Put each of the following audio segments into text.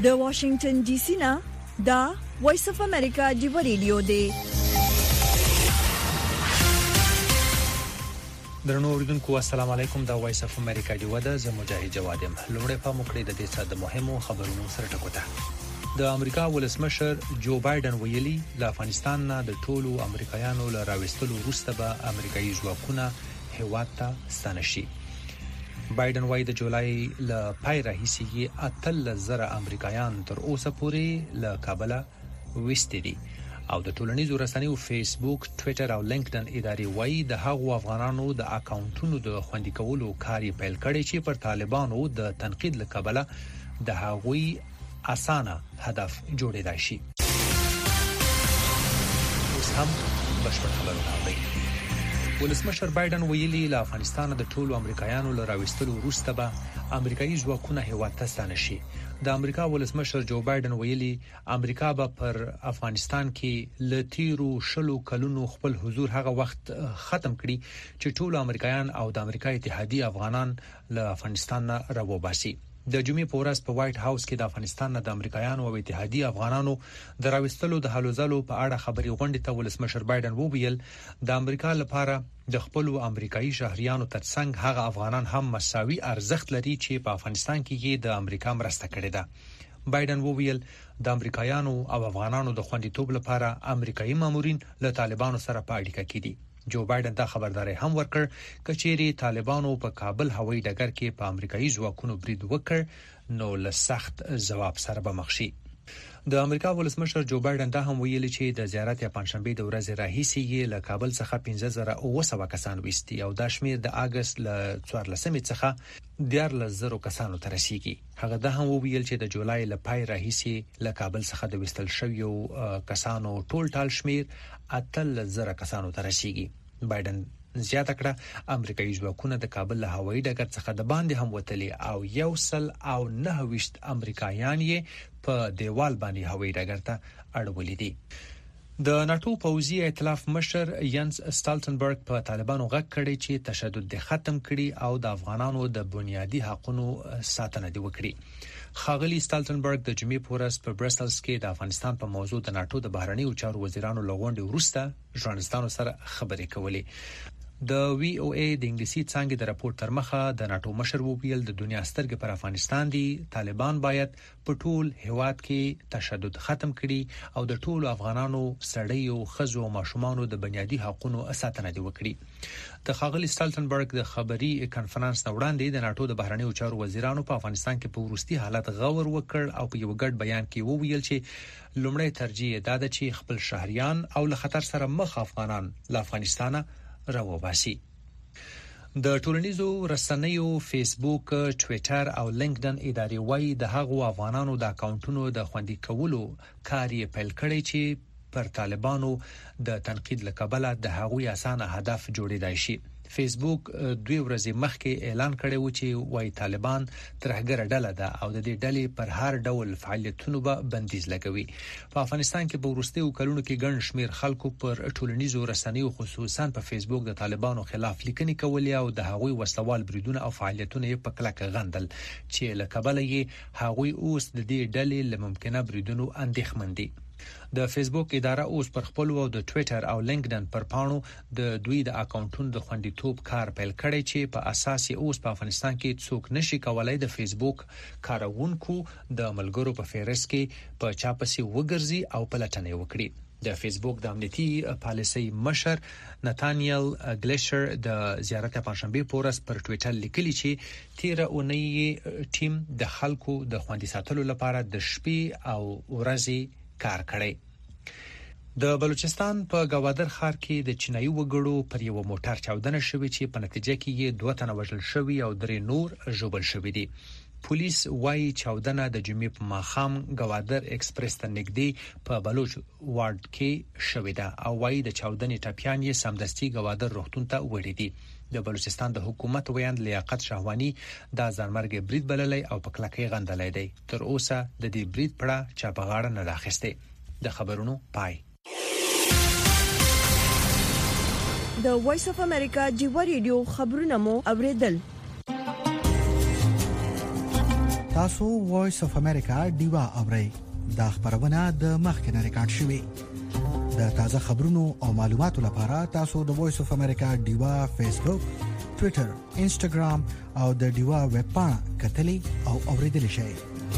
د واشنگټن ډي سي نه دا وایس اف امریکا دی ریډیو دی. درنو اوریدونکو السلام علیکم. دا وایس اف امریکا دی ودا زه مجاهد جوادم. لومړی په مخکړه د دې څخه د مهمو خبرونو سره ټکوته. د امریکا ولسمشر جو بایدن ویلي له افغانستان نه د ټولو امریکایانو له راوستلو وروسته به امریکایي ځواکونه هیواد ته ستانه شي. بایدن وايي د جولای له پای راهیسې 80,000 امریکایان تر اوسه پورې له کابل وستې دي او د ټولنیزو رسنیو فیسبوک، ټوئیټر او لینکډین ادارې وايي د هغو افغانانو د اکاونټونو د خوندي کولو کار پیل کړي چې پر طالبانو د تنقید له کبله د هغوی اسانه هدف جوړیدای شي. اوس هم بشپړ خبرونه اورئ. ولسمشر بایدن ویلي له افغانستان د ټولو امریکایانو له راوستلو وروسته به امریکایي ځواکونه هیواد ته ستانه شي. د امریکا ولسمشر جو بایدن ویلي امریکا به پر افغانستان کې له تیرو 20 کلونو خپل حضور هغه وخت ختم کړي چې ټول امریکایان او د امریکا اتحادیه افغانان له افغانستان نه راوباسي. د جمعې په ورځ په وایټ هاوس کې د افغانستان نه د امریکایانو او اتحادیه افغانانو د راوستلو د هلو ځلو په اړه خبري غونډې ته ولسمشر بایدن وویل د امریکا لپاره د خپل امریکایي شهريانو ترڅنګ هغه افغانان هم مساوي ارزښت لري چې په افغانستان کې د امریکا مرسته کړې ده. بایدن وویل د امریکایانو او افغانانو د خوندیتوب لپاره امریکایي مامورین له طالبانو سره په اړیکه کې دي. جو بایدن دا خبرداري هم ورکړ کچېری طالبانو په کابل هوایي ډګر کې په امریکایي ځواکونو برید وکړ نو له سخت ځواب سره به مخ شي. د امریکا ولسمشر جو بایدن دا هم ویلي چې د زیارت یا پنځشنبه د ورځې راهیسې له کابل څخه 15,900 کسان وستي او دا شمیر د اگست ل 14 څخه 14,000 کسانو ته رسیدي. هغه دا هم ویل چې د جولای ل پای راهیسې له کابل څخه د وستل شویو کسانو ټول شمیر 8,000 کسانو ته رسیدي. بایدن زیاته کړه امریکایي ځواکونه د کابل له هوایي ډګر څخه د باندې هم وتلي او 129 امریکایان یې په دیوال باندې هوایي ډګر ته اړولې دي. د ناتو پوځي ائتلاف مشر ینس سټالټنبرګ په طالبانو غږ کړی چې تشدد د ختم کړي او د افغانانو د بنیادي حقوقو ساتنه دی وکړي. خاغلی سټالټنبرګ د جمعې په ورځ په برسلز کې د افغانستان په موضوع د ناتو د بهرنیو چارو وزیرانو لغونډې وروسته ژورنالستانو سره خبرې کولې. د وی او ای د انګلیسي څانګې د راپور تر مخه د ناتو مشر وویل د دنیا سترګې پر افغانستان دي. طالبان باید په ټول هیواد کې تشدد ختم کړي او د ټولو افغانانو سړیو خزو او ماشومانو د بنیادي حقوقو ساتنه دی وکړي. د خاغلی سټالټنبرګ د خبري کانفرنس نه وړاندې د ناتو د بهرنیو چارو وزیرانو په افغانستان کې په وروستي حالت غور وکړ او په یو ګډ بیان کې وویل چې لومړی ترجیح دا ده چې خپل شهريان او له خطر سره مخ افغانان له افغانستانه راوباسي. د ټولنیزو رسنیو فیسبوک، ټوئیټر او لینکډین ادارې وايي د هغو افغانانو د اکاونټونو د خوندي کولو کار یې پیل کړی چې پر طالبانو د تنقید له کبله د هغوی اسانه هدف جوړیدای شي. فیسبوک 2 ورځې مخکې اعلان کړی و چې وايي طالبان ترهګره ډله ده او د دې ډلې پر هر ډول فعالیتونو به بندیز لګوي. په افغانستان کې په وروستیو کلونو کې ګڼ شمیر خلکو پر ټولنیزو رسنیو خصوصا په فیسبوک د طالبانو خلاف لیکنې کولې او د هغوی وسوال بریدونه او فعالیتونه یې په کلکه غندل چې له کبله یې هغوی اوس د دې ډلې له ممکنه بریدونو اندېښمن دي. د فیسبوک اداره اوس پر خپل او د ټوئیټر او لینکډین پر پاڼو د دوی د اکاونټونو د خوندیتوب کار پیل کړی چې په اساس اوس په افغانستان کې څوک نشي کولای د فیسبوک کارونکو د ملګرو په فهرست کې په چاپسي وګرځي او پلټنه وکړي. د فیسبوک د امنیتي پالیسي مشر نتانیل ګلیشر د زیارت پنځشنبه په ورځ پر ټوئیټر لیکلی چې 13 اونۍ ټیم د خلکو د خوندي ساتلو لپاره د شپې او ورځې کار کړی. د بلوچستان په گوادر ښار کې د چینایي وګړو پر یو موټر چاودنه شوې چې په نتیجه کې یې 2 تنه وژل شوي او 3 نور ژوبل شوي دي. پولیس وايي چاودنه د جمعې په ماښام گوادر ایکسپریس ته نږدې په بلوچ وارد کې شوې ده او وايي د چاودنې ټپیان یې سمدستي گوادر روغتون ته وړي دي. د بلوچستان د حکومت ویاند لیاقت شهوانی دا ځانمرګي برید بللی او په کلکې غندلې دی. تر اوسه د دې برید پړه چا په غاړه نه راخسته. د خبرونو پای. د وایس اف امریکا دی ریډیو خبرونه مو اوریدل. تاسو وایس اف امریکا دیوا اورئ دا خبرونه د مخکنه ریکارډ شوې د تازه خبرونو او معلوماتو لپاره تاسو د وایس اف امریکا دیوا فیسبوک ټوئیټر انسټاګرام او د دیوا ویب پاڼه کتلی او اوریدل شئ.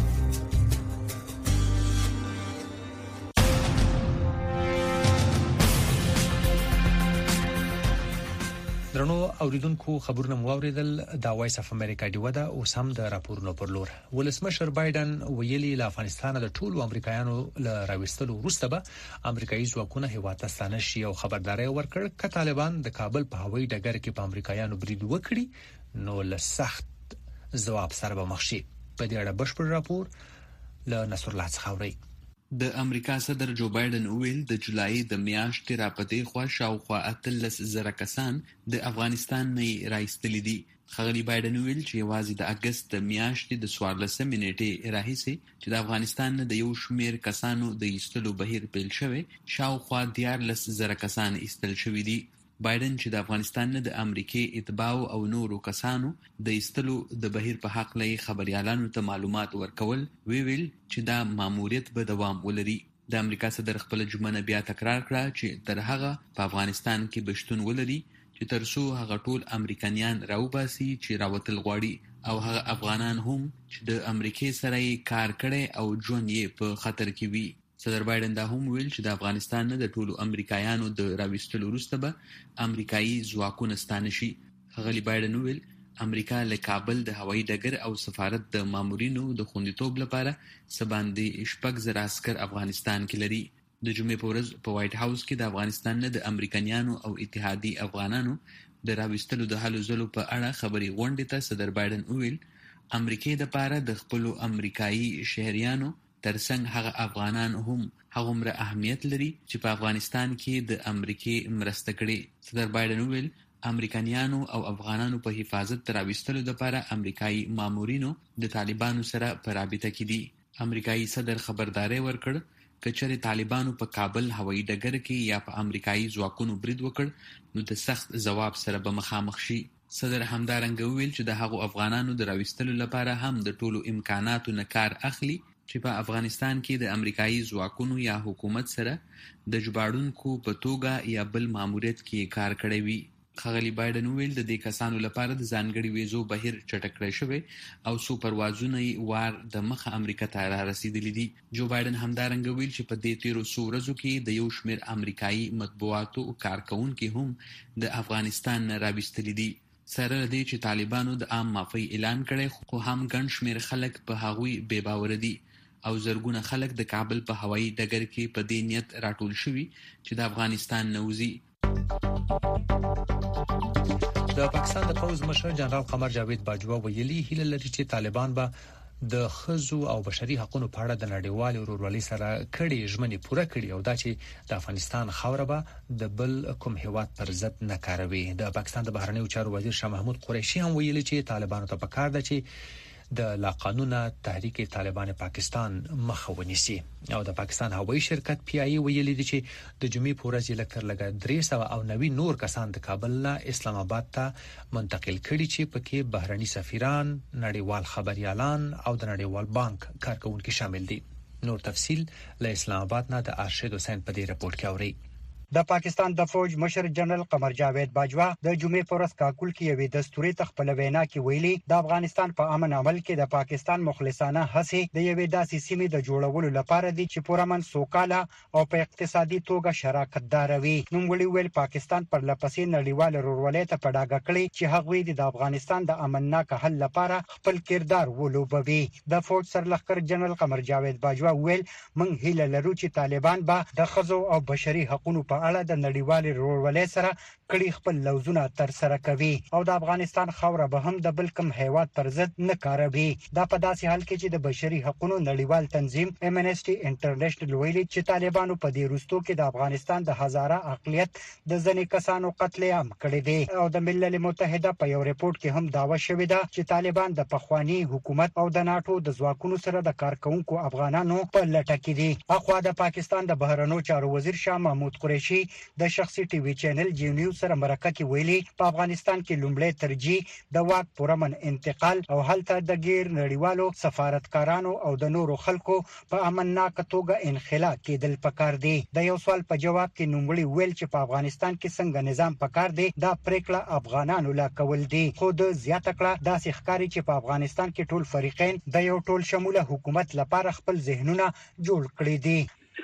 درنو اوریدونکو خبرونه مو اوریدل د وایس اف امریکا دی ودا او سم د راپورونو پر لور. ولسمشر بایدن ویلي له افغانستان د ټولو امریکایانو له راوستلو وروسته به امریکایي ځواکونه هیواد ته ستانه شي او خبرداري ورکړ ک طالبان د کابل په هوایي ډګر کې په امریکایانو برید وکړي نو له سخت ځواب سره به مخ شي. په دې اړه بشپړ راپور له نصر الله څخاوري. د امریکا صدر جو بایدن ویل د جولای د میاشتې راپدې خوا شاوخوا 13,000 کسان د افغانستان نه راایستل دي. ښاغلي بایدن ویل چې یوازې د اگست د میاشتې د 14 نیټې راهیسې چې د افغانستان نه د یو شمیر کسانو د ایستلو بهیر پیل شوی شاوخوا 14,000 کسان ایستل شوي دي. بایدن چې د افغانستان نه د امریکای اتباع او نورو کسانو د ایستلو د بهیر په حق لې خبريالانو ته معلومات ورکول ویل چې دا ماموریت به دوام ولري. د امریکا صدر خپل جمله بیا تکرار کړه چې تر هغه په افغانستان کې بشتون ولري چې ترڅو هغه ټول امریکایان راوباسي چې راوتل غواړي او هغه افغانان هم چې د امریکای سره کار کړي او ژوند یې په خطر کې وي. صدر بایدن دا هم ویل چې د افغانستان نه د ټولو امریکایانو د راوستلو وروسته به امریکایي ځواکونه ستانه شي. ښاغلي بایدن ویل امریکا له کابل د هوایي ډګر او سفارت د مامورینو د خوندیتوب لپاره سباندې 6,000 عسكر افغانستان کې لري. د جمعې په ورځ په وایټ هاوس کې د افغانستان نه د امریکایانو او اتحادي افغانانو د راوستلو د هلو ځلو په اړه خبري غونډې ته صدر بایدن ویل امریکای د پاره د خپل امریکایي شهريانو ترڅنګ هغه افغانان هم هغومره اهمیت لري چې په افغانستان کې د امریکای مرسته کړي. صدر بایدن ویل امریکایانو او افغانانو په حفاظت تراوستلو لپاره امریکایي مامورینو د طالبانو سره په رابطه کې دي. امریکایي صدر خبرداري ورکړ کچره طالبانو په کابل هوایي ډګر کې یا په امریکایي ځواکونو برید وکړ نو د سخت ځواب سره به مخامخ شي. صدر همدارنګه ویل چې د هغو افغانانو د راوستلو لپاره هم د ټولو امکاناتو نه کار اخلي چې په افغانستان کې د امریکایي ځواکونو یا حکومت سره د جباړونکو په توګه یا بل ماموریت کې کار کړی وي. ښاغلي بایدن ویل د دې کسانو لپاره د ځانګړي ویزو بهیر چټک کړی شوی او سو پروازونه وار د مخه امریکا ته را رسیدلی دي. جو بایدن همدارنګه ویل چې په دې 13 ورځو کې د یو شمېر امریکایي مطبوعاتو کارکونکو هم د افغانستان نه راوستلي دي. سره دې چې طالبانو د عام معافي اعلان کړي خو هم ګڼ شمېر خلک په هغوی بې باور دي او زرګونه خلک د کابل په هوایي ډګر کې په دې نیت راټول شوي چې د افغانستان نه وځي. د پاکستان د پوز مشر جنرال قمر جاوید باجوا ویلي هیله لري چې طالبان به د خزو او بشري حقوقو په اړه د نړیوال ورورولۍ سره کړي ژمنې پوره کړي او دا چې د افغانستان خاوره به د بل کوم هیواد پر ضد نه کاروي. د پاکستان د بهرنیو چارو وزیر شاه محمود قریشي هم ویلي چې طالبانو ته پکار ده چې د لا قانونه تحریک طالبان پاکستان مخه ونیسي او د پاکستان هوایي شرکت پی آی ویلي دي چې د جمعې په ورځ لکه 390 نور کسان د کابل نه اسلام آباد ته منتقل کړي چې پکې بهرني سفیران، نړیوال خبريالان او د نړیوال بانک کارکونکو شامل دي. نور تفصيل له اسلام آباد نه د ارشد حسین په دې رپورت کې اوري. د پاکستان د فوج مشر جنرال قمر جاوید باجوا د جمعې پر ورځ کاکول کې یوې دستوري تخپل وینا کې ویلي د افغانستان په امن عمل کې د پاکستان مخلصانه هڅې د یوې داسې سیمې د جوړولو لپاره دي چې پرامن سوکاله او په اقتصادي توګه شراکت دار وي. نوموړي ویل پاکستان پر لپسې نړیوال ورورولۍ ته پډاګه کړي چې هغوی د افغانستان د امنناک حل لپاره خپل کردار ولوبوي. د فوج سرلښکر جنرال قمر جاوید باجوا ویل موږ هیله لرو چې طالبان به د خزو او بشري حقوقو په اړه د نړیوال ورورولۍ سره کړي خپل لوزونه تر سره کوي او د افغانستان خاوره به هم د بل کوم هیواد پر ضد نه کاروي. دا په داسې حال کې چې د بشري حقوقو نړیوال تنظیم امنسټي انټرنیشنل ویلي چې طالبانو په دې وروستو کې د افغانستان د هزاره اقلیت د ځینې کسانو قتل عام کړی دی او د ملل متحده په یو ریپورت کې هم داوا شوې ده چې طالبان د پخوانی حکومت او د ناتو د ځواکونو سره د کارکونکو افغانانو په لټه کې دي. اخوا د پاکستان د بهرنیو چارو وزیر شاه محمود قریشي بلوچي د شخصي ټي وي چینل جی نیوز سره مرکه کې ویلي په افغانستان کې لومړی ترجیح د واک پرمن انتقال او هلته د غیر نړیوالو سفارتکارانو او د نورو خلکو په امنناک توګه انخلا کېدل پکار دي. د یو سوال په جواب کې نوموړي ویل چې په افغانستان کې څنګه نظام پکار دی دا پریکړه افغانانو لا کول دي. خو د زیاته کړه داسې ښکاري چې په افغانستان کې ټول فریقین د یو ټول شموله حکومت لپاره خپل ذهنونه جوړ کړي دي.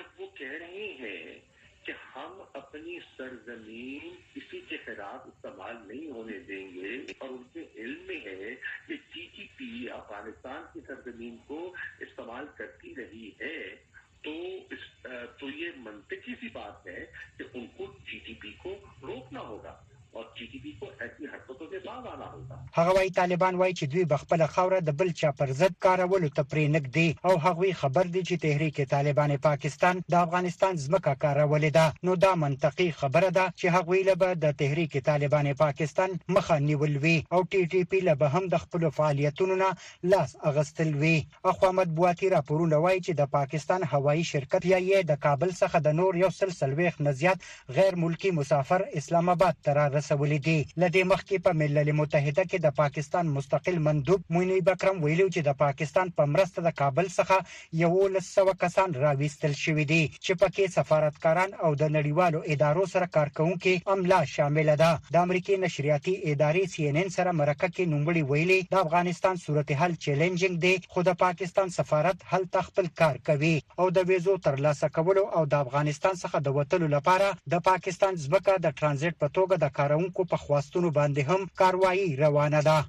अपनी सरजमीन किसी के खिलाफ इस्तेमाल नहीं होने देंगे और उनके इल्म में है कि टीटीपी अफगानिस्तान की सरजमीन को इस्तेमाल करती रही है तो ये मंतकी सी बात है कि उनको टीटीपी को रोकना होगा और टीटीपी को ऐसी हरकतों से बाहर आना होगा. هغه وايي طالبان وايي چې دوی بخپله خوره د بل چا پر ضد کارولو ته پرې نږدې او هغوی خبر دي چې تحریک طالبان پاکستان د افغانستان ځمکه کارولې ده. نو دا منطقي خبره ده چې هغوی له د تحریک طالبان پاکستان مخه نیول وي او ټي ټي پی له هم د خپل فعالیتونو نه لاس اغستل وي. احمد بواتي راپورونه وايي چې د پاکستان هوایي شرکت یې د کابل څخه د نور یو سلسلويخ نزيات غیر ملکی مسافر اسلام آباد ته رسولې دي. لدې مخکې په ملل متحده کې د پاکستان مستقل مندوب منیب اکرم ویلو چې د پاکستان په مرسته د کابل څخه 1100 کسان راوېستل شوي دي چې پکې سفارتکاران او د نړیوالو ادارو سره کارکونکي عمله شامل ده. د امریکای نشریاتي ادارې سی ان ان سره مرکه کې نوموړي ویلي د افغانستان صورتحال چیلنجینګ دی خو د پاکستان سفارت هل خپل کار کوي او د ویزو ترلاسه کولو او د افغانستان څخه د وټلو لپاره د پاکستان ځمکه د ترانزیت په توګه د کارونکو په خواستونو باندې هم کاروایی روانه ده.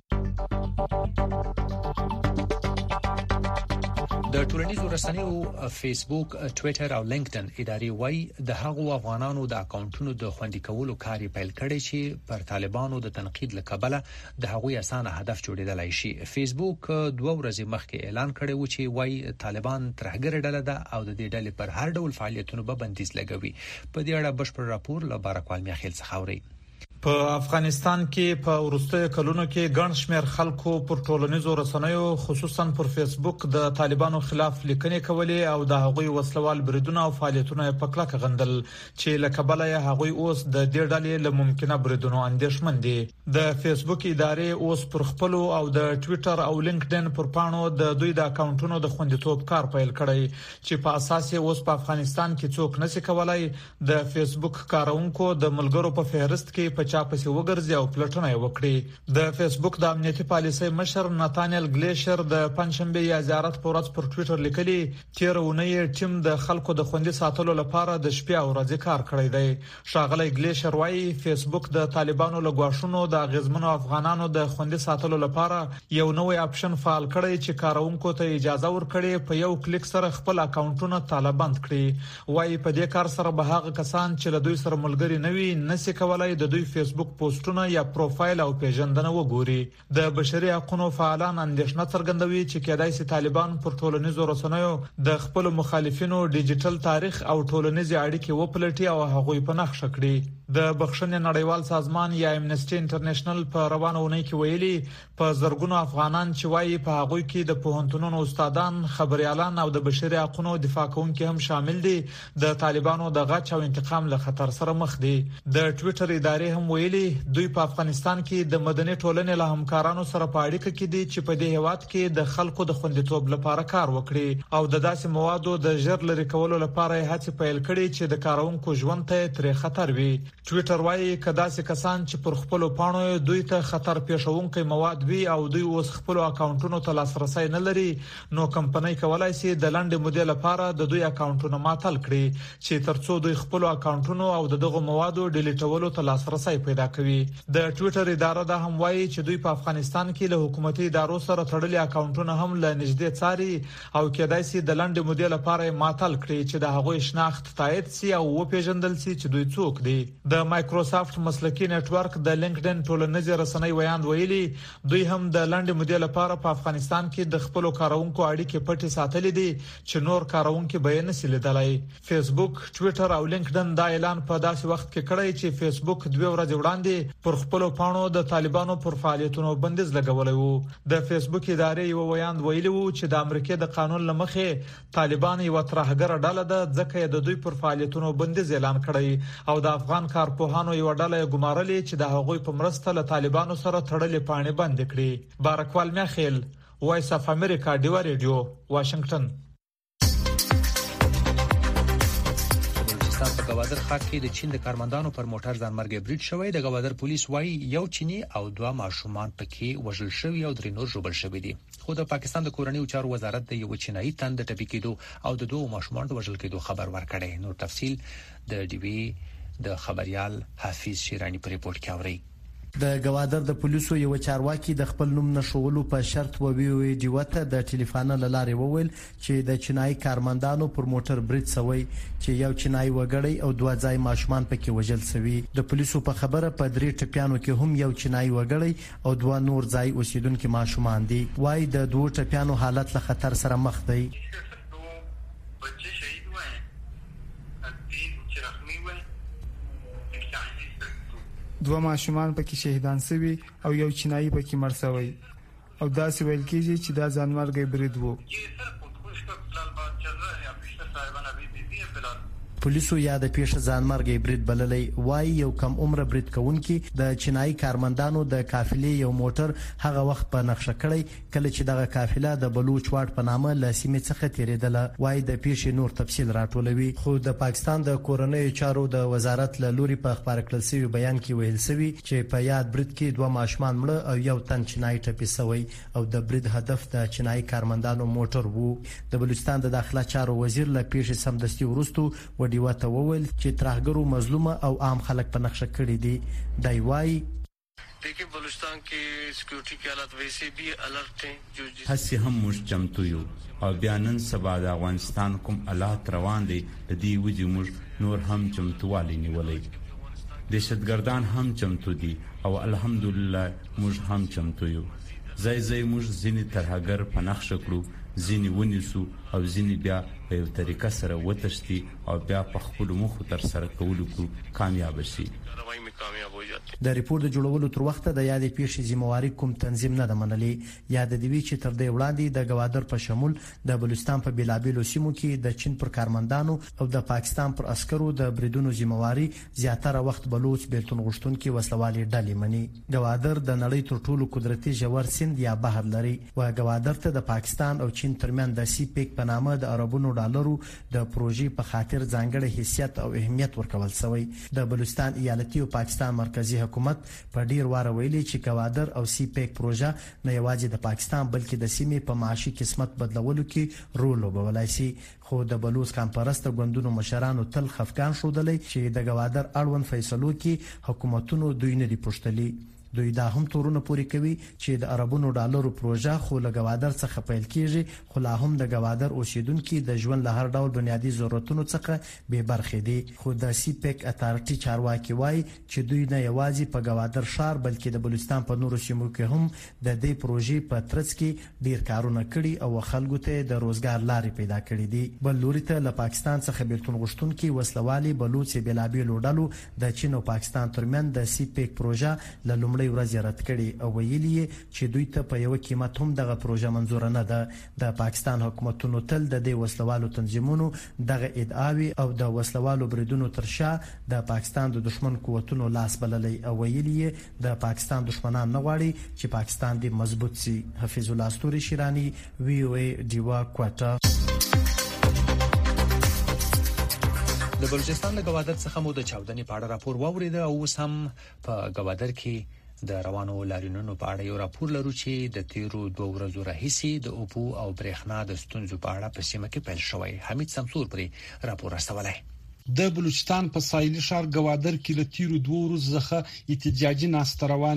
د ټولنیزو رسنیو فیسبوک، ټوئیټر او لینکډین ادارې وايي د هغو افغانانو د اکاونټونو د خوندي کولو کار پیل کړي چې پر طالبانو د تنقید لکبله د هغوی اسانه هدف جوړیدلای شي. فیسبوک 2 ورځې مخکې اعلان کړی و چې وايي طالبان ترهګر ډله ده او د دې ډلې پر هر ډول فعالیتونو به بندیز لګوي. په دې اړه بشپړ راپور له بارکوال میاخیل څخه اوري. په افغانستان کې په وروستیو کلونو کې ګڼ شمېر خلکو پر ټولنیزو رسنیو خصوصا پر فیسبوک د طالبانو خلاف لیکنې کولې او د هغوی وسلوال بریدونه او فعالیتونه په کلکه غندل چې لکبله هغوی اوس د دې ډلې له ممکنه بریدونو اندېښمن دي. د فیسبوک ادارې اوس پر خپل او د ټوئیټر او لینکډین پر پاڼو د دوی د اکاونټونو د خوندیتوب کار پیل کړی چې په اساس یې اوس په افغانستان کې څوک نشي کولای د فیسبوک کارونکو د ملګرو په فهرست کې په چا پسې وګرځي او پلټنه وکړي. د فیسبوک د امنیتي پالیسۍ مشر ناتانیل ګلیشر د پنځشنبه یا زیارت پر ورځ پر ټوئیټر لیکلي تیرونه ټیم د خلکو د خوندي ساتلو لپاره د شپې او ورځې کار کړی دی. ښاغلی ګلیشر وايي فیسبوک د طالبانو له غواښونو د غزمنو افغانانو د خوندي ساتلو لپاره یو نوې اپشن فعال کړی چې کارونکو ته اجازه ورکړي په یو کلیک سره خپل اکاونټونه طالباند کړي. وايي په دې کار سره به هغه کسان چې له دوی سره ملګری نه وي نشي کولای د دوی فیسبوک پوسټونه یا پروفایل او پیژندنه وګوري. د بشري حقوقو فعالان اندېښنه څرګندوي چې کېدای شي طالبان پر ټولنیزو رسنیو د خپل مخالفینو ډیجیټل تاریخ او ټولنیزي اړیکې وپلټي او هغوی په نښه کړي. د بخښنې نړیوال سازمان یا امنیسټي انټرنیشنل په روانه اونۍ کې ویلي په زرګونو افغانان چې وايي په هغوی کې د پوهنتونونو استادان، خبريالان او د بشري حقوقو دفاع کوونکي هم شامل دي د طالبانو د غچ او انتقام له خطر سره مخ دي. د ټوئیټر ادارې هم ویلي دوی په افغانستان کې د مدني ټولنې له همکارانو سره په اړیکه کې دي چې په دې هیواد کې د خلکو د خوندیتوب لپاره کار وکړي او د داسې موادو د ژر لري کولو لپاره هڅې پیل کړي چې د کارونکو ژوند ته ترې خطر وي. ټوئیټر وايي کدا سي کسان چې پر خپل پاڼو دوی ته خطر پېښونکي مواد وي او دوی اوس خپل اکاونټونو ته لاسرسي نه لري نو کمپنۍ کولای شي د لنډ مودې لپاره د دوی اکاونټونو معطل کړي چې ترڅو دوی خپل اکاونټونو او دغه موادو ډیلیټولو ته لاسرسي پیدا کوي. د ټوئیټر اداره دا هم وايي چې دوی په افغانستان کې له حکومتي ادارو سره تړلي اکاونټونه هم له نږدې څاري او کېدای شي د لنډ مودې لپاره معطل کړي چې د هغوی شناخت تایید شي او وپیژندل شي چې دوی څوک دي. د مایکروسافت مسلکي نتورک د لینکډین ټولنیزې رسنۍ ویاند ویلي دوی هم د لنډ مودې لپاره په افغانستان کې د خپل کارونکو اړیکې پټې ساتلې دي چې نور کارونکو به نه سلیدلای. فیسبوک، ټوئیټر او لینکډین دا اعلان په داسې وخت کې کړی چې فیسبوک 2 ورځې ورځې وړاندې پر خپل پاڼو د طالبانو پر فعالیتونو بندیز لګولې وو. د فیسبوک ادارې یو ویاند ویلي وو چې د امریکا د قانون لمخې طالبان یو ترهګر ډله ده، ځکه د دوی پر فعالیتونو بندیز اعلان کړی او د افغان کارپوهانو یو ډله ګمارلې چې د هغوی په مرسته له طالبانو سره تړلې پاڼې بند کړي. بارکوال میخیل، وایس اف امریکا، ډیوا ریډیو، واشنگټن. په گوادر ښار کې د چین د کارمندانو پر موټر ځانمرګي بریډ شوی. د گوادر پولیس وايي یو چینی او 2 ماشومان پکې وژل شوی او 3 نور ژوبل شوی دي. خو د پاکستان د کورنیو چارو وزارت د یو چینایي تند ټپي کېدو او د 2 ماشومانو وژل کېدو خبر ورکړی. نور تفصيل د ډي وی د خبريال حافظ شیرانی په ریپورت کې اوري. د گوادر د پولیسو یو چارواکي د خپل نوم نشولو په شرط ویډیو ته د ټلیفون لارې وویل چې د چینایي کارمندانو پر موټر بریډ شوی چې یو چینایي وګړی او 2 ځای ماشومان پکې وژل شوی. د پولیسو په خبره په 3 ټپیانو کې هم یو چینایي وګړی او 2 نور ځای اوسیدونکو ماشومان دي. وای د 2 ټپیانو حالت له خطر سره مخ دی. دوه ماشومان پکې شهیدان شوي او یو چینایي پکې مړ شوی او داسې ویل کېږي چې دا ځانمرګي برید وو. پولیسو یا د پیښه ځانمرګي برید بللې. وای یو کم عمر برید کوونکی د چینایي کارمندانو د قافلې یو موټر هغه وخت په نقشه کړی کله چې دغه قافله د بلوچ واټ په نامه له سیمې څخه تیریدله. وای د پیښې نور تفصیل راټولوي. خو د پاکستان د کورنیو چارو د وزارت له لوري په خبر کړل شوی بیان کې ویل شوی چې په یاد برید کې 2 ماشومان مړه او یو تن چینایي ټپي شوی او د برید هدف د چینایي کارمندانو موټر وو. د بلوچستان د داخله چارو وزیر له پیښې سمدستي وروسته ډیوا ته وویل چې ترهګرو مظلومه او عام خلک په نقشه کړی دي. دی وای देखिए बलूचिस्तान के सिक्योरिटी के हालात वैसे भी अलर्ट हैं जो هسي هم مش چمتو یو او بیانن سبا د افغانستان کوم حالات روان دي د دې وجې موږ نور هم چمتووالی نیولې. دهشتګردان هم چمتو دي او الحمدلله موږ هم چمتو یو. ځای موږ ځینې ترهګر په نقشه کړو، ځینې ونیسو او ځینې بیا په یو طریقه سره وتښتي او بیا په خپل مخ تر سره کولو کې کامیاب شي. د ریپورت جوړولو تر وخته د یادې پیښې ذمہواری کوم تنظیم نه منلې. یاد دی چې تر دې وړاندې د گوادر په شمول د بلوچستان په بیلابیلو سیمو کې د چین پر کارمندانو او د پاکستان پر عسکرو د بریدونو ذمہواری زیاتره وخت بلوچ بیلتون غشتونکو وسلوالي ډلې مني. گوادر د نړۍ تر ټولو قدرتي ژور سیند یا بحر لري او گوادر ته د پاکستان او چین ترمن د سی پیک په نامه د عربونو ډالرو د پروژې په خاطر ځانګړی حیثیت او اهمیت ورکول شوی. د بلوچستان ایالتي او پاکستان مرکزی حکومت په ډیر واره ویلي چې گوادر او سی پیک پروژه نه یوازې د پاکستان بلکې د سیمې په معاشي قسمت بدلولو کې رول لوبولای شي. خو د بلوچ کمپرست غوندونو مشرانو تل خفقان شودلې چې د گوادر اړوند فیصلو کې حکومتونو دوی نه دی پوښتلي. دوی دا هم تورونه پوری کوي چې د عربونو ډالرو پروژه خو له گوادر څخه پیل کیږي، خو لا هم د گوادر اوسیدونکو د ژوند له هر ډول بنیادی ضرورتونو څخه به برخې دي. خو د سی پیک اتارټي چارواکي وایي چې دوی نه یوازې په گوادر شهر بلکې د بلوچستان په نورو سیمو کې هم د دې پروژې په ترڅ کې ډیر کارونه کړي او خلکو ته د روزګار لارې پیدا کړې دي. بل لوري ته له پاکستان څخه بیلتون غشتونکو وسلوالي بلوچ بیلابیلو ډلو د چین او پاکستان ترمن د سی پیک پروژه له ورځ رد کړي او ویلي چې دوی ته په یو قیمت هم دغه پروژه منزور نه ده. د پاکستان حکومتونو تل د دې وسلوالو تنظیمونو دغه ادعاوی او د وسلوالو بریدونو ترشا د پاکستان د دشمن قوتونو لاس بللې او ویلي د پاکستان دشمنان نه غواړي چې پاکستان دې مضبوط شي. حفیظ الله استوري شیرانی، وی او ای دیوا کوټا. د بلوچستان د گوادر څخه مو د چاودنې په اړه راپور واوریده او اوس هم په گوادر کې د روانو لاریونونو په اړه یو راپور لرو چې د تیرو 2 ورځو راهیسې د اوبو او برېښنا د ستونزو په اړه په سیمه کې پیل شوی. حمید سمسور پرې راپور راستولی. د بلوچستان په ساحلي ښار گوادر کې له تیرو 2 ورځو څخه احتجاجي ناسته روانه ده.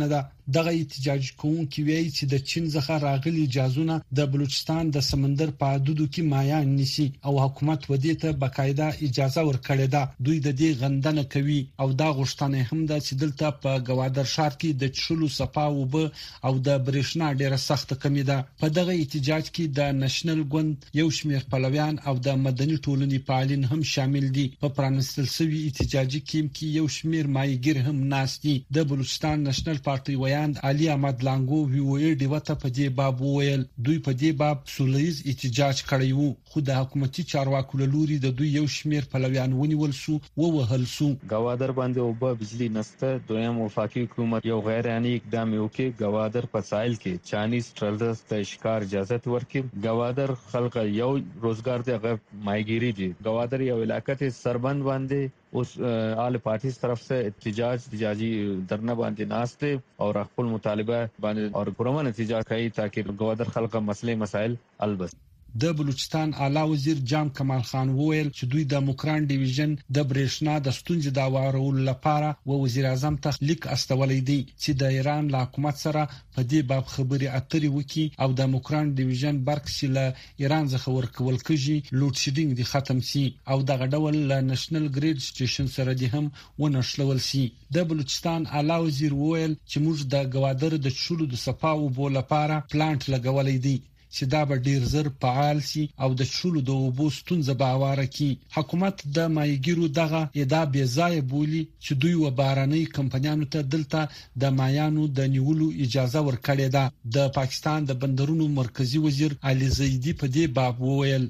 دغه احتجاج کوونکي وایي چې د چین څخه راغلي جازونه د بلوچستان د سمندر په حدودو کې مایان نشي او حکومت ودی ته بقاعده اجازه ورکړې ده. دوی د دې غندنه کوي او دا غوښتنه هم ده چې دلته په گوادر ښار کې د چلو صفا وب او د برېښنا ډیره سخت کمی ده. په دغه احتجاج کې د نېشنل ګوند یو شمېر پلویان او د مدني ټولنې فعالین هم شامل دي. په پرانستل شوی احتجاجي کیم کې یو شمېر مایګر هم ناست دي. د بلوچستان نېشنل پارټي ویاند علي احمد لانګو وی ډیوته په دې باب وویل دوی په دې باب سولهییز احتجاج کړی وو خو د حکومتي چارواکو له لوري د دوی یو شمېر پلویان ونیول شو ووهل شو. گوادر باندې اوبه بجلی نسته. دویم وفاقي حکومت یو غیر عیني اقدام وکړي گوادر په ساحل کې چاینیز ټرلرز ته ښکار اجازه ورکړي. گوادر خلک یو روزګار دی هغه مایګری دي. گوادر یو علاقې ته سربند باندې اوس آل پارټیز طرف سے احتجاجی درنه باندې ناشته اور خپل مطالبه باندې اور پرمن احتجاج کوي تاکي گوادر خلک مسلې مسائل حل بس. د بلوچستان اعلی وزیر جام کمال خان وویل چې دوی د موکران ډیویژن د برېښنا د ستونزې د اورولو لپاره وزیر اعظم ته لیک استولې دي چې د ایران له حکومت سره په دې باب خبرې اترې وکړي او د موکران ډیویژن برعکس له ایران څخه ورکول کېږي لوډ شیډینګ دي ختم شي او دغه ډول له نېشنل ګریډ سټیشن سره دي هم ونښلول شي. د بلوچستان اعلی وزیر وویل چې موږ د گوادر د چلو د صفا وبو لپاره پلانټ لګولې دي چې دا به ډیر زر فعال شي او د چلو د اوبو ستونزه به اواره کی. حکومت د مایګرو دغه ادعا بې ځای بولي چې دوی و باراني کمپنیانو ته دلته د مایانو د نیولو اجازه ورکړې ده. د پاکستان د بندرونو مرکزی وزیر علي زیدی په دې باب وویل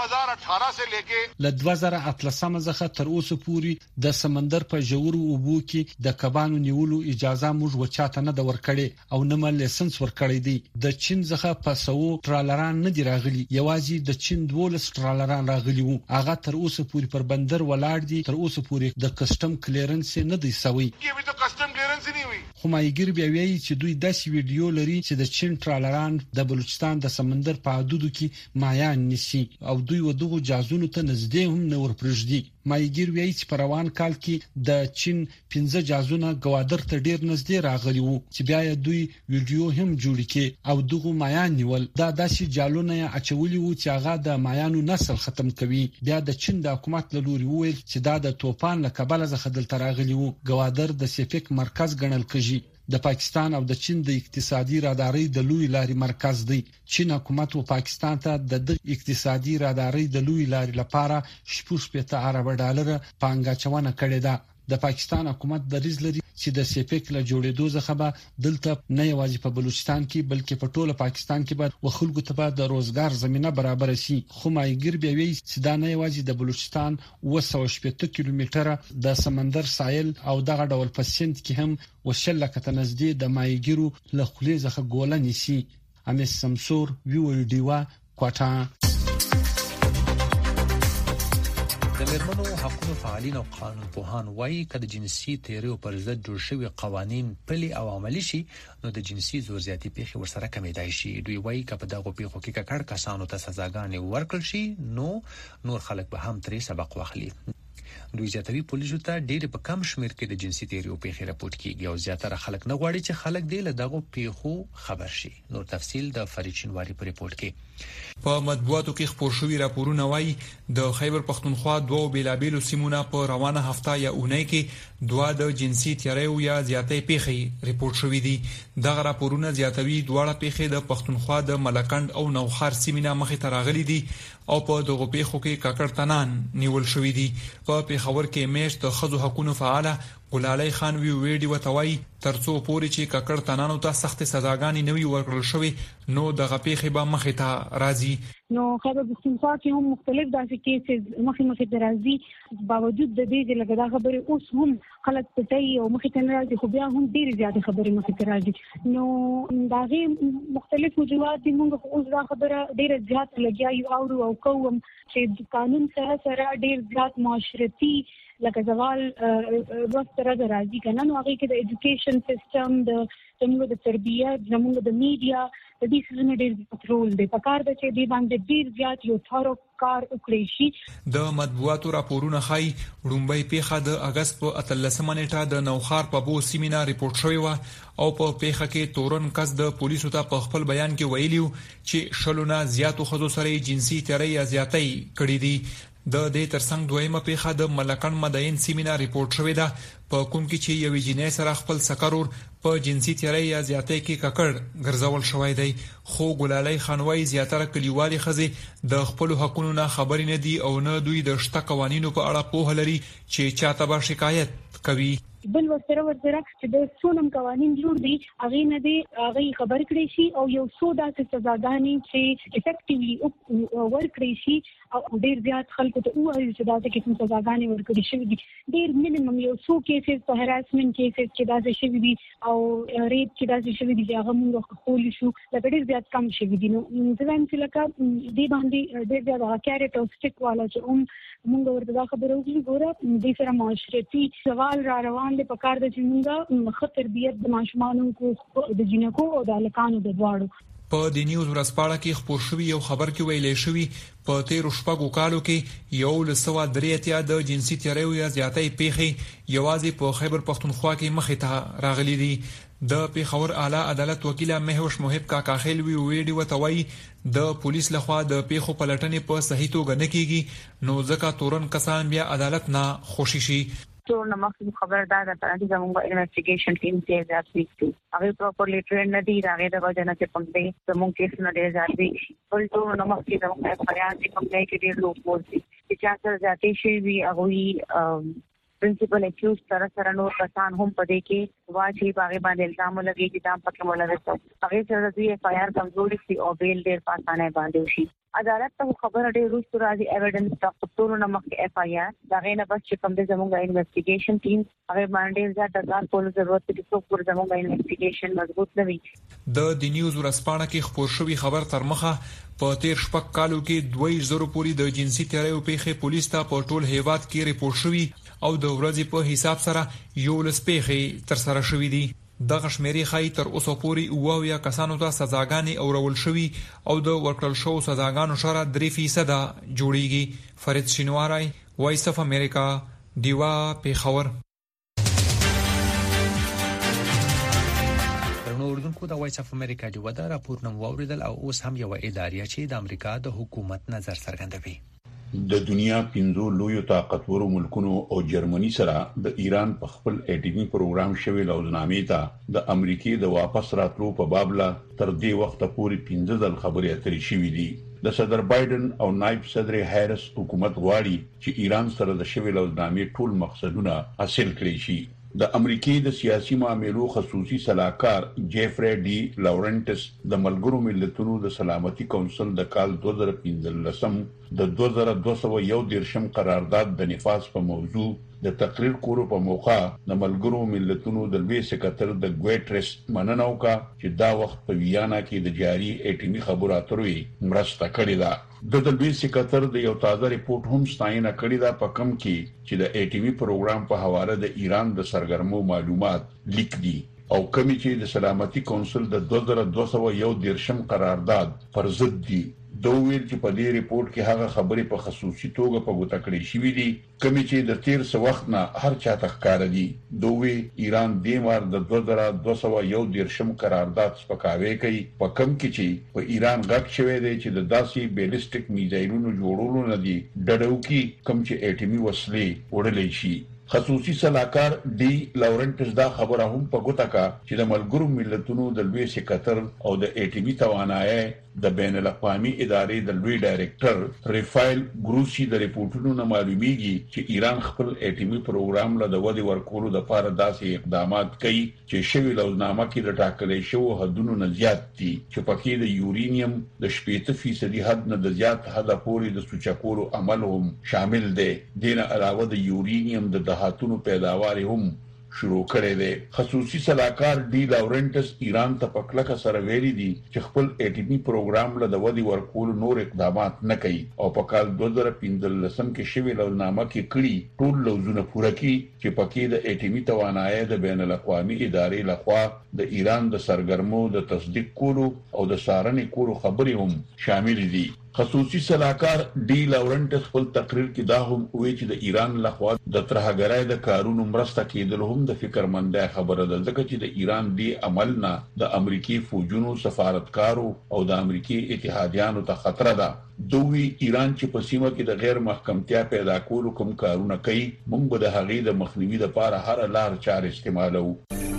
2018 سے لیکے ل 2013 څخه تر اوسه پورې د سمندر په ژورو اوبو کې د کبانو نیولو اجازه موږ وچاته نه د ورکړې او نه مل لایسنس ورکړې دي. د چین څخه په سو ټرالران نه دی راغلي یوازې د چین 12 ټرالران راغلي وو هغه تر اوسه پورې پر بندر ولاړ دي تر اوسه پورې د کسٹم کلیرنس نه دی سوی. خو مایګر بیا وایي چې دوی داسې ویډیو لري چې د چین ټرالران د بلوچستان د سمندر په حدودو کې مایان نشي او دوی ودغه جازونو ته نږدې هم نه ورپرژدي. مایګر وایي چې په روان کال کې د چین 15 جازونه گوادر ته ډیر نږدې راغلي وو چې بیا دوی ویډیو هم جوړ کړي او دغه مایان نیول. دا داسې جالونه اچولي وو چې هغه د مایانو نسل ختم کوي. بیا د چین د حکومت له لوري وویل چې دا د توپان له کبله څخه دلته راغلي وو. گوادر د سیفیک مرکز ګڼل کېږي. د پاکستان او د چین د اقتصادي رادارۍ د لوی لارې مرکز دی. چین حکومت او پاکستان ته د اقتصادي رادارۍ د لوی لارې لپاره 8.5 ارب ډالر پانګاچونه کړې ده. د پاکستان حکومت دریځ لري چې د سیفیک له جوړېدو څخه به دلته نه یوازې په بلوچستان کې بلکې په ټوله پاکستان کې به خلکو ته د روزګار زمينه برابر شي. خو مایګر بیا وایي چې دا نه یوازې د بلوچستان 280 کیلومتره د سمندر ساحل او دغه ډول په سند کې هم وشل کته نږدې د مایګرو له خولې څخه ګوله نشي. امیس سمسور ویو ډیوا کوټا. د میرمنو حقوقو فعالین او قانونپوهان وایي چې د جنسي تیریو پر ضد جوړ شوی قوانين پلي او عملی شي نو د جنسي زور زیاتی پیښې ورسره کمیدای شي. دوی وایي چې په دغه پیښو کې ککړ کسانو ته سزاګانې ورکړل شي نو نور خلک به هم ترې سبق واخلي. دوی زیاتوي پولیسو ته ډېر په کم شمیر کې د جنسي تیریو پیښې راپورټ کیږي او زیاتره خلک نه غواړي چې خلک دې له دغه پیښو خبر شي. نور تفصیل د فرید شینواری په ریپورت کې. په مطبوعاتو کې خبر شوی راپورونه وایي د خیبر پختونخوا دوه بیلابیلو سیمونه په روانه هفته یا اونۍ کې دوه د جنسي تیریو یا زیاتې پیښې ریپورت شوې دي. دغه راپورونه زیاتوي دواړه پیښې د پختونخوا د ملکند او نوخار سیمینه مخې ته راغلي دي او په دغه پیښو کې کاکړ تنان نیول شوې دي. په پیښور کې میشت د خځو حقوقو فعاله ګلالۍ خان ویډیو وتوي ترڅو پورې چې ککړ تنانو ته سخت سزاګانې نوي ورکړل شوی نو دغه پیښې به مخې ته راځي. نو خبر پختونخوا کې هم مختلف داسې کیسز مخې ته راځي باوجود د دې چې لږه دا خبره اوس هم خلک پټي او مخې ته راځي خو بیا هم ډېر زیات خبرې مخې ته راځي. نو داغه مختلف وجوهات موږ اوس دا خبره ډېر زیات لګیا یو او کوم چې قانون سره ډېر زیات معاشرتي لکه زوال وستره راځي کنه نو هغه کې د ایجوکیشن سیستم زموږ د تربیت زموږ د میډیا د دې څخه ډېر رول دی په کار د چې دی باندې ډېر زیات یو ثارو کار وکړي شي د مطبوعاتو راپورونه ښایي وړومبۍ پیښه د اگست په 13 نیټه د نوخار په بو سیمینار ریپورت شوی و او په پیښه کې تورن کس د پولیسو ته په خپل بیان کې ویلیو چې شلونه زیاتو خزو سره جنسي تیری یا زیاتی کړې دي د دې ترڅنګ دویمه پیښه د ملکن مدین سیمینار ریپورت شوی ده په کوم کې چې یو جنې سره خپل سکرور په جنسي تیری یا زیاتی کې ککړ ګرځول شوی دی خو ګلالۍ خانوي زیاتره کلیوالي خزي د خپل حقوقو نه خبرې نه دي او نه دوی د شته قوانینو په اړه پوهه لري چې چاته به شکایت کوي بل ورسره چې د څونم قوانين جوړ دي هغه نه دي هغه خبر کړی شي او یو څو داسې سزاګانې چې افیکټیولی ورکړي شي او ډیر زیات خلکو ته وایي چې دا د کوم سزاګانې ورکړي شي دي ډیر مینیمم یو څو کیسز په هراسمنت کیسز کې داسې شي دي او ریپ کې داسې شي دي هغه موږ خپل شو دا ډیر زیات کم شي دي نو ځوان چې لکه دې باندې ډیر زیات کیریټوسټیک والا چې موږ ورته خبرو کې ګوره دې سره معاشرتي سوال را روان د پکار د چنګا خطر تربیت د ماشومانو کو د جنکو او د الکانو د دواړو په د نیوز ورځپاڼه کې خبر شوی یو خبر کې ویلې شوی په 13 شپږو کالو کې یو لسوا درېتیا د جنسي تیریو یا زیاتې پیښې یوازې په خیبر پختونخوا کې مخې ته راغلي دي د پیښور اعلی عدالت وکیل مهوش محب کاکا خیلوی ویډیو وتوي د پولیس لخوا د پیښو پلټنې په صحیح توګه نه کیږي نو ځکه تورن کسان بیا عدالت نه خوشی شي ټول نمخ خبردار ده چې زموږ انویسټیګیشن ټیم ته ځات وکړي هغه پراپرلی ټرین نه دي راغې د وجه نه چې پمدې زموږ کیس نه ډیر ځات وي ټول نمخ کې زموږ فریاد چې کوم ځای کې ډیر لوک ورسي چې چا سره ځاتې شي وي هغه پرنسپل اکیوز سره نور کسان هم پدې کې واجی باغې باندې الزام لګي چې تام پکې مولوي هغه سره د اف آی آر کمزوري سي او بیل ډیر پاسانه باندې شي عدالت ته خبر ډېر روز راځي ایویډنس د ټولو نه مخکې اف آی آر دا غینه بس چې کوم د زموږ انویسټیګیشن ټیم هغه باندې ځا د کار ضرورت دي چې پر زموږ انویسټیګیشن مضبوط نوي د نیوز ورځپاڼه کې خبر شوی خبر تر مخه په 13 شپږ کالو کې 2000 پورې د جنسي تیریو پیښې پولیس ته په ټول هیواد کې ریپورت شوی او د ورځې په حساب سره یو لس پیښې تر سره شوې دي دغه شمیرې خای تر اوسه پورې اویا کسانو ته سزاګانې اورول شوې او د ورکړل شو سزاګانو شره 3% جوړیږي فرید شینواری وایس اف امریکا دیوا پیښور اردوونکو د وایس اف امریکا دی ودا راپور نوم اوریدل او اوس هم یو ادارې چې د امریکا د حکومت نظر څرګندوي د دنیا 5 لویو طاقتورو ملکونو او جرمني سره د ایران په خپل اټومي پروګرام شوی لوزنامې ته د امریکای د واپس راتلو په باب لا تر دې وخت پورې 15 ځل خبرې اترې شوې دي د صدر بایدن او نائب صدر هریس حکومت غواړي چې ایران سره د شوی لوزنامې ټول مقصدونه حاصل کړي شي د امریکای د سیاسي معاملو خصوصي صلاحکار جیفری ډي لورنټس د ملګرو ملتونو د سلامتي کونسل د کال 2015 د 2201 قرارداد د نفاذ په موضوع د تقریر کولو په موقع د ملګرو ملتونو د لوی سکرټر د ګویټرس مننه وکړه چې دا وخت په ویانا کې د جاري اټومي خبرو اترو مرسته کړې ده د لوی سکرټر د یو تازه ریپورت هم ستاینه کړې ده په کم کې چې د اټومي پروګرام په حواله د ایران د سرګرمو معلومات لیک دي او کمی چې د سلامتي کونسل د 2201 قرارداد پر ضد دي دوی چې په دې ریپورت کې هغه خبرې په خصوصي توګه په ګوته کړې شوې دي کمی چې د 13 وخت نه هر چا تخکار دي دوی ایران د مار د 2201 قرارداد سپکاوي کوي په کم کې چې په ایران غږ شوی دی چې د داسې بیلستیک میزایلونو جوړولو نه دي ډډو کې کم چې اټومي وسلې وړلې شي خصوصي صلاحکار ډي لورنټس دا خبره هم په ګوته کا چې د ملګرو ملتونو د لوی سکرټر او د اټومي توانایي د بین الاقوامي ادارې د لوی ډایریکټر ریفایل ګروسی د ریپورتونو نه معلومیږي چې ایران خپل اټومي پروګرام له ودی ورکولو د لپاره داسې اقدامات کوي چې شوی لوزنامه کې د ټاکلې شو حدونو نه زیات دي چې پکې د یورینیم د 70% حد نه د زیات حد پورې د سوچکولو عمل هم شامل دی دینه علاوه د یورینیم د دهاتونو پیداوار هم شروع کړی دی. خصوصي سلاکار ډي لورنټس ایران ته پکلکه سره ویلي دي چې خپل اټومي پروګرام له ودی ورکول نور اقدامات نه کوي او په کال 2015 کې شوی لوزنامه کې کړي ټول لوزونه پوره کړي چې پکې د اټومي توانایي د بین الاقوامي ادارې لخوا د ایران د سرګرمو د تصدیق کولو او د سارنې کولو خبرې هم شامل دي. خصوصي سلاکار ډي لورنټس خپل تقریر کې دا هم وایي چې د ایران لخوا د ترهګرۍ د کارونو مرسته کېدل هم د فکرمندۍ خبره ده ځکه چې د ایران دی عمل نه د امریکای فوجونو سفارتکارو او د امریکای اتحادیانو ته خطر ده. دوی ایران چې په سیمه کې د غیر محکمتیا پیدا کولو کوم کارونه کوي موږ به د هغې د مخنیوي لپاره هر لار چار استعمالو.